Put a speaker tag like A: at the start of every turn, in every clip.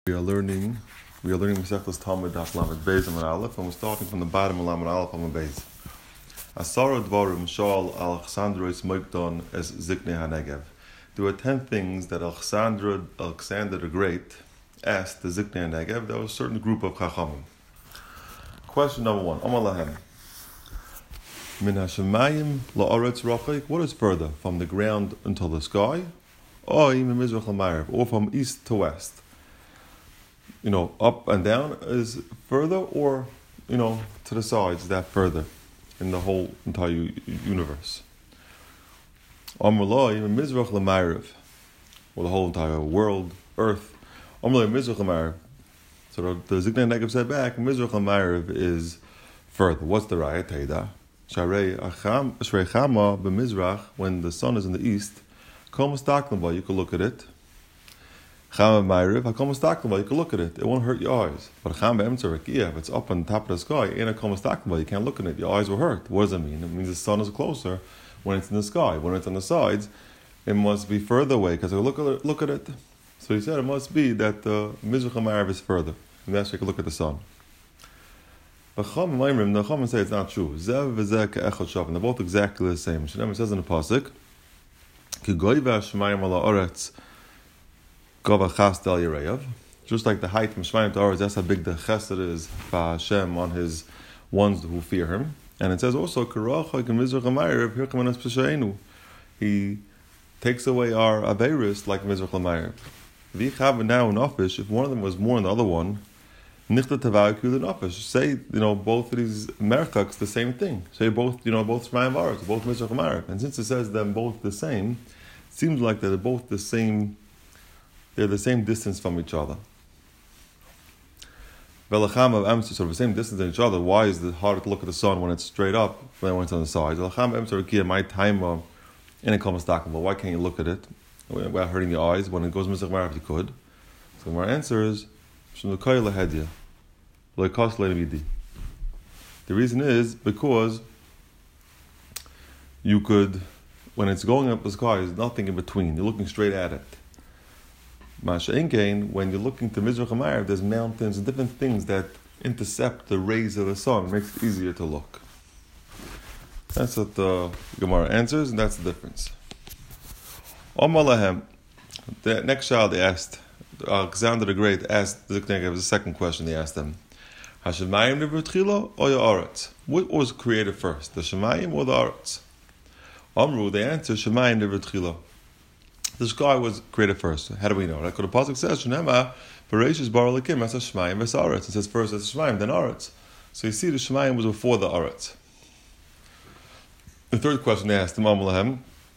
A: We are learning Masechtas Talmud Daf Lamed Beis Amud Aleph, and we're starting from the bottom of Lamed Aleph Amud Beis. Asara Dvarim Shal Alexandros Moikdon as Ziknei HaNegev. There were 10 things that Alexander the Great asked the Ziknei HaNegev. There was a certain group of Chachamim. Question number 1. Amar Lahem. Min Hashemayim La'aretz Rachik. What is further, from the ground until the sky? Or even Mizrach L'Ma'ariv, or from east to west? Up and down is further, or, to the sides, that further in the whole entire universe. Amrullah, even Mizrach L'Ma'ariv, or the whole entire world, earth. Amrullah, Mizrach L'Ma'ariv. So the Ziknei Negev said back, Mizrach L'Ma'ariv is further. What's the raya? Teida. Sharei Chama b'Mizrach, when the sun is in the east, Kol Mustaklim, you can look at it. Chama b'Ma'ariv, Kol Mustaklim, you can look at it. It won't hurt your eyes. But Chama b'Emtzer Rakia, if it's up on top of the sky, ain't a Kol Mustaklim, you can't look at it. Your eyes will hurt. What does it mean? It means the sun is closer when it's in the sky. When it's on the sides, it must be further away, because look at it. So he said it must be that the Mizrach L'Ma'ariv is further. And that's why you can look at the sun. But the Chachamim say it's not true. Zev v'zeh ke'echad shavim. They're both exactly the same. It says in the pasuk, just like the height from Shemayim to Aretz, that's how big the chesed is for Hashem on His ones who fear Him. And it says also, He takes away our averis like Mizrach L'Ma'ariv. If one of them was more than the other one, say, both of these merchaks the same thing. Say both Shemayim Aretz, both Mizrach L'Ma'ariv. And since it says them both the same, it seems like they're both the same. They're the same distance from each other. Velacham of Emser, sort of the same distance from each other. Why is it harder to look at the sun when it's straight up than when it's on the sides? Velacham Emser Rakia, my time in a Komastakam. Why can't you look at it without hurting your eyes? When it goes Mizrach L'Ma'ariv, you could. So my answer is the reason is because you could, when it's going up the sky, there's nothing in between. You're looking straight at it. Masha'inkein, when you're looking to Mizrach L'Ma'ariv, there's mountains and different things that intercept the rays of the sun. It makes it easier to look. That's what the Gemara answers, and that's the difference. Omar Lahem, the next child they asked, Alexander the Great asked the Ziknei Negev, the second question they asked him. Hashemayim nivratchila or Aretz? What was created first, the Shemayim or the Aretz? Amru, they answered Shemayim nivratchila. The sky was created first. How do we know? Like what the pasuk says, Shnema Bereshis bara Elokim as Shemayim ves Aretz. It says first as Shemayim, then Aretz. So you see, the Shemayim was before the Aretz. The third question they asked him, Amalahem,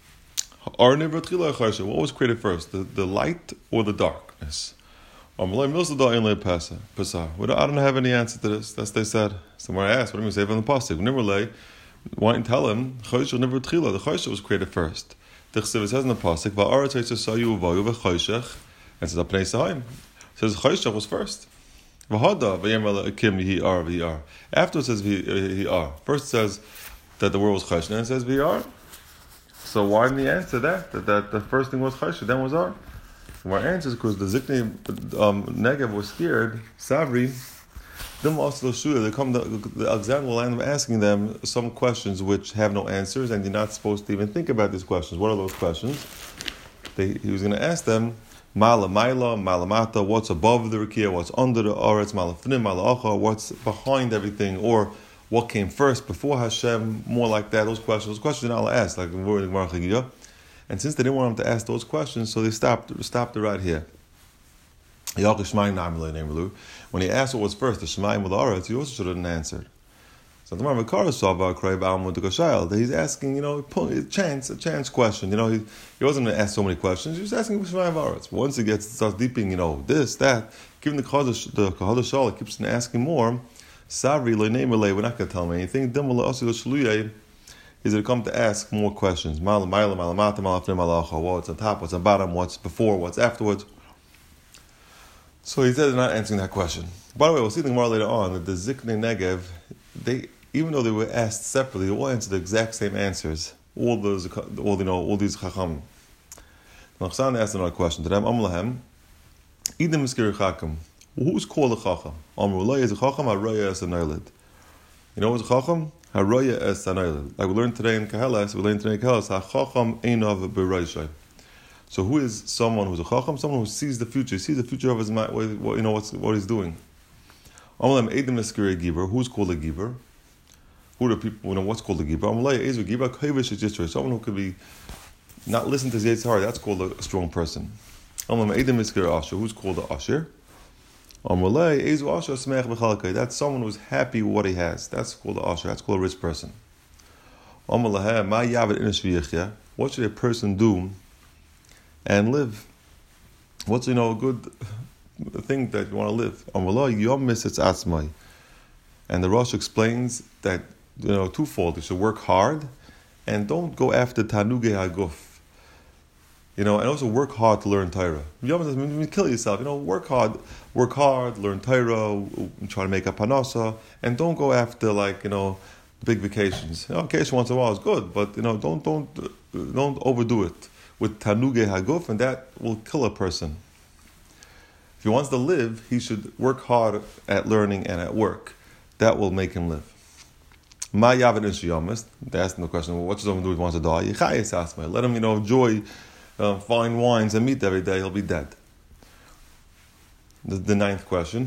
A: what was created first, the light or the darkness? I don't have any answer to this. That's what they said. Somewhere I asked, what do you say from the pasuk? Why didn't tell him? The Choshev was created first. It says in the pasuk, and says the Choshev was first. After it says VR. First it says that the world was Choshev, and it says VR. So why didn't he answer that the first thing was Choshev, then was Ar? My answer is because the Ziknei Negev was scared. Savri, the Alexander will end up asking them some questions which have no answers, and you're not supposed to even think about these questions. What are those questions? He was going to ask them, Mala Maila, Mala Mata, what's above the Rakia, what's under the Aretz, Mala Fnim, Mala Acha, what's behind everything, or what came first, before Hashem, more like that. Those questions Allah asked, like in the Gemara Chagigah. And since they didn't want him to ask those questions, so they stopped it right here. When he asked what was first, the Shemayim or the Aretz, he also should have answered. So the Makara saw about that he's asking, a chance question. He wasn't going to ask so many questions. He was asking Shemayim Aretz. But once he starts deeping, this, that, given the Kahal Shal, he keeps asking more. Savri, we're not going to tell him anything. He's going to come to ask more questions. What's on top, what's on bottom, what's before, what's afterwards. So he said they're not answering that question. By the way, we'll see the Gemara later on that the Ziknei Negev, even though they were asked separately, they all answered the exact same answers. All these Chacham. Nachsan asked another question to them. Idem Miskir Chacham. Who's called a Chacham? Amrullah is a Chacham, Haraya is an Eilid. You know what's a Chacham? Haraya is an Eilid. Like we learned today in Kahelas, HaChacham Einav B'Reishai. So who is someone who's a Chacham? Someone who sees the future of his mind, what he's doing. Amrullah Idem Miskir Giver. Who's called a Giver? Who are the people, what's called a Giver? Amrullah is a Giver, Kavish is someone who could be not listen to Yetzer Hara. That's called a strong person. Who's called the Asher? That's someone who's happy with what he has. That's called the Asher. That's called a rich person. What should a person do and live? What's a good thing that you want to live? And the Rosh explains that twofold. You should work hard and don't go after Tanugei Haguf. And also work hard to learn Torah. You don't kill yourself. Work hard, learn Torah, try to make a panasa, and don't go after big vacations. Vacation once in a while is good, but don't overdo it with Tanugei Haguf, and that will kill a person. If he wants to live, he should work hard at learning and at work. That will make him live. Ma Yavid Inshiyamis. They asked him the question, what should someone do if he wants to die? Let him enjoy fine wines and meat every day, he'll be dead. The ninth question.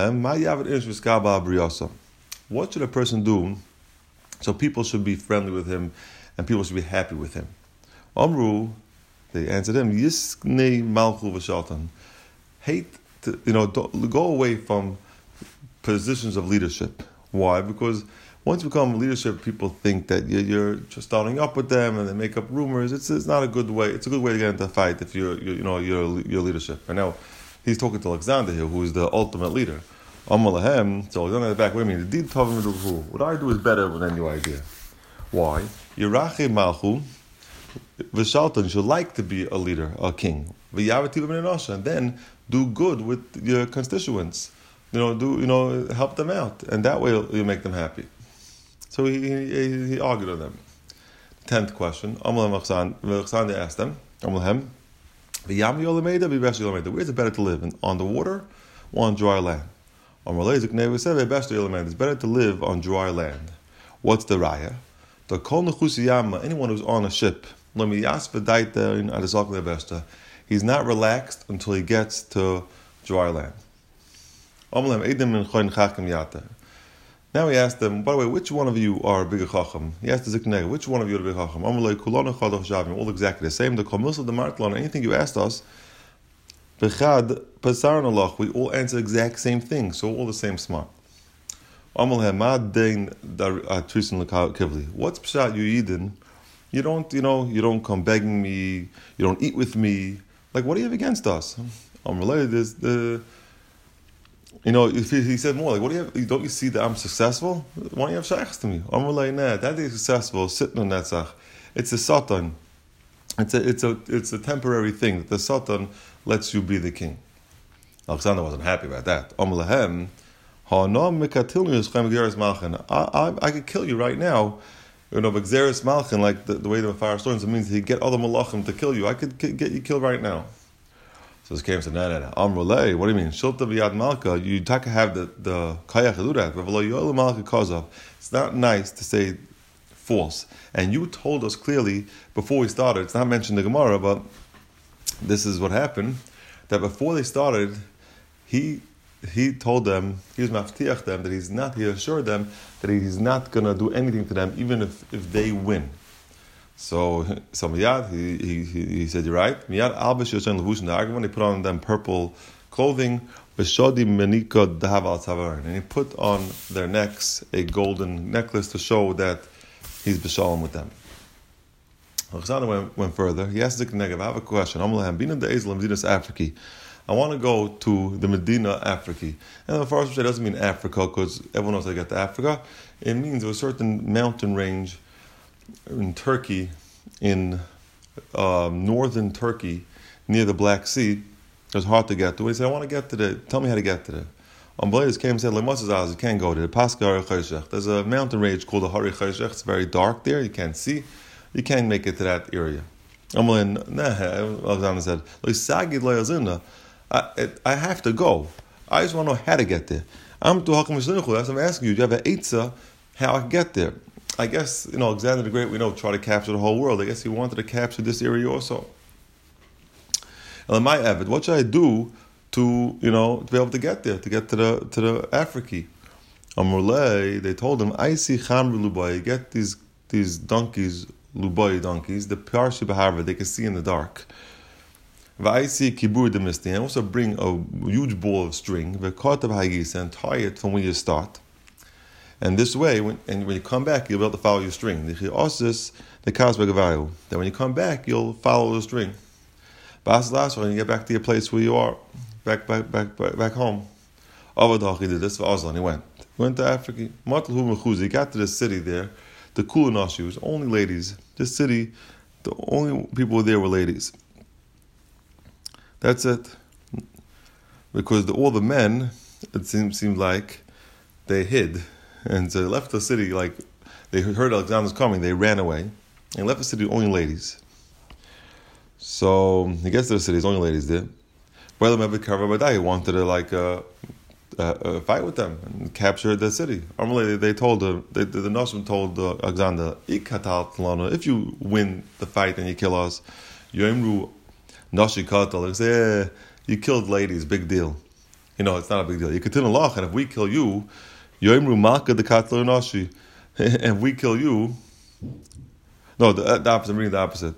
A: What should a person do so people should be friendly with him and people should be happy with him? Amru, they answered him, Yisnei Malchu v'Shaltan. Hate go away from positions of leadership. Why? Because once you become leadership, people think that you're just starting up with them, and they make up rumors. It's not a good way. It's a good way to get into a fight if you're leadership. And now he's talking to Alexander here, who is the ultimate leader. So Alexander in the back. Wait a minute. What I do is better than your idea. Why? Yirache Malchu v'Shaltan should like to be a leader, a king. And then do good with your constituents. Help them out, and that way you make them happy. So he argued with them. 10th question. Alexander asked them, where's it better to live? On the water or on dry land? It's better to live on dry land. What's the raya? Anyone who's on a ship, he's not relaxed until he gets to dry land. Now he asked them, by the way, which one of you are a bigger chacham? He asked the Ziknei, which one of you are a bigger chacham? All exactly the same. Anything you asked us, we all answer the exact same thing, so all the same smart. What's pshat you Yidin? You don't come begging me, you don't eat with me. What do you have against us? He said more, what do you have? Don't you see that I'm successful? Why don't you have shaykhs to me? I'm like, nah, that is successful, sitting on that sach. It's a satan. It's a temporary thing that the satan lets you be the king. Alexander wasn't happy about that. I could kill you right now. B'Gzeres Malchin, like the way the fire stones, it means he get other malachim to kill you. I could get you killed right now. So this came and said, no. Amrulay, what do you mean? Shilta v'yad malka, you have the kayach to do that. It's not nice to say false. And you told us clearly before we started, it's not mentioned in the Gemara, but this is what happened, that before they started, he told them, he was maftiach them, that he assured them that he's not going to do anything to them, even if they win. So miyad, he said, you're right. Miyad albish yoshen levush in the argument, he put on them purple clothing, v'shodi menika dahav al tavarin, and he put on their necks a golden necklace to show that he's b'shalom with them. Alexander went further. He asked Ziknei, I have a question. I want to go to the Medina Africa. And the first it doesn't mean Africa, because everyone knows how to get to Africa. It means a certain mountain range in Turkey, in northern Turkey, near the Black Sea. It's hard to get to. He said, I want to get to there. Tell me how to get to there. Ambalais came and said, you can't go there. There's a mountain range called the Hari Chayshech. It's very dark there. You can't see. You can't make it to that area. Alexander said, I have to go. I just want to know how to get there. That's what I'm asking you. Do you have an eitzah how I can get there? I guess, Alexander the Great, we know, tried to capture the whole world. I guess he wanted to capture this area also. And my Evid, what should I do to be able to get there, to get to the Africa? Amrulay, they told him, I see Chamri Lubai, get these donkeys, Lubai donkeys, the Parshi Bahava, they can see in the dark. I see Kibur Demisti, and also bring a huge ball of string, and tie it from where you start. And this way, when you come back, you'll be able to follow your string. That when you come back, you'll follow the string. But when you get back to your place where you are, back home. He did this for Aslan. He went to Africa. He got to the city there. The Kulanashi was only ladies. This city, the only people there were ladies. That's it. Because all the men, it seemed like, they hid. And so they left the city, like, they heard Alexander's coming, they ran away. And left the city, only ladies. So, he gets to the city, there's only ladies there. He wanted to, fight with them and capture the city. They told the Noshim told Alexander, if you win the fight and you kill us, Nashi Katal, say, you killed ladies, big deal. It's not a big deal. You continue lach, and if we kill you, Yoimru Maka the Katla Nashi, and if we kill you, no, the opposite. I'm reading the opposite.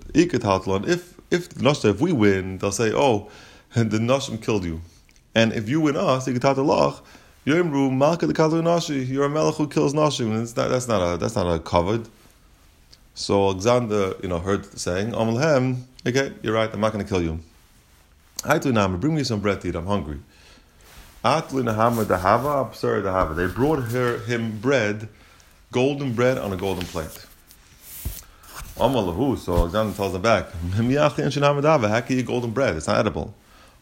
A: If we win, they'll say, oh, the Nashim killed you, and if you win us, Yoimru Maka the Katla Nashi, you're a melech who kills Nashim, and that's not a covered. So Alexander, heard saying, Amalhem, okay, you're right, I'm not going to kill you. Bring me some bread to eat, I'm hungry. They brought him bread, golden bread on a golden plate. So Alexander tells them back, how can you eat golden bread? It's not edible.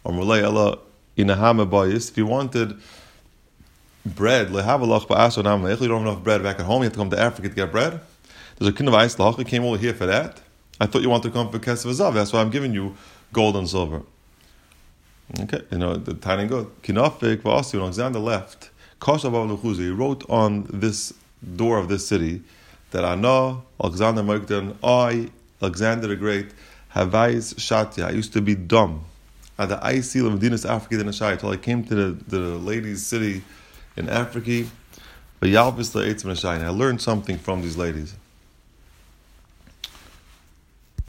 A: If you wanted bread, you don't have enough bread back at home, you have to come to Africa to get bread. There's a kind of ice lach. You came over here for that. I thought you wanted to come for Kesef Zav. That's why I'm giving you gold and silver. Okay, the tiny good. Kinafik v'asi. When Alexander left, he wrote on this door of this city that Alexander Mogdan, Alexander the Great, Havais Shatya. I used to be dumb. At the Isil of Medinas Africa until I came to the ladies' city in Africa. But I learned something from these ladies.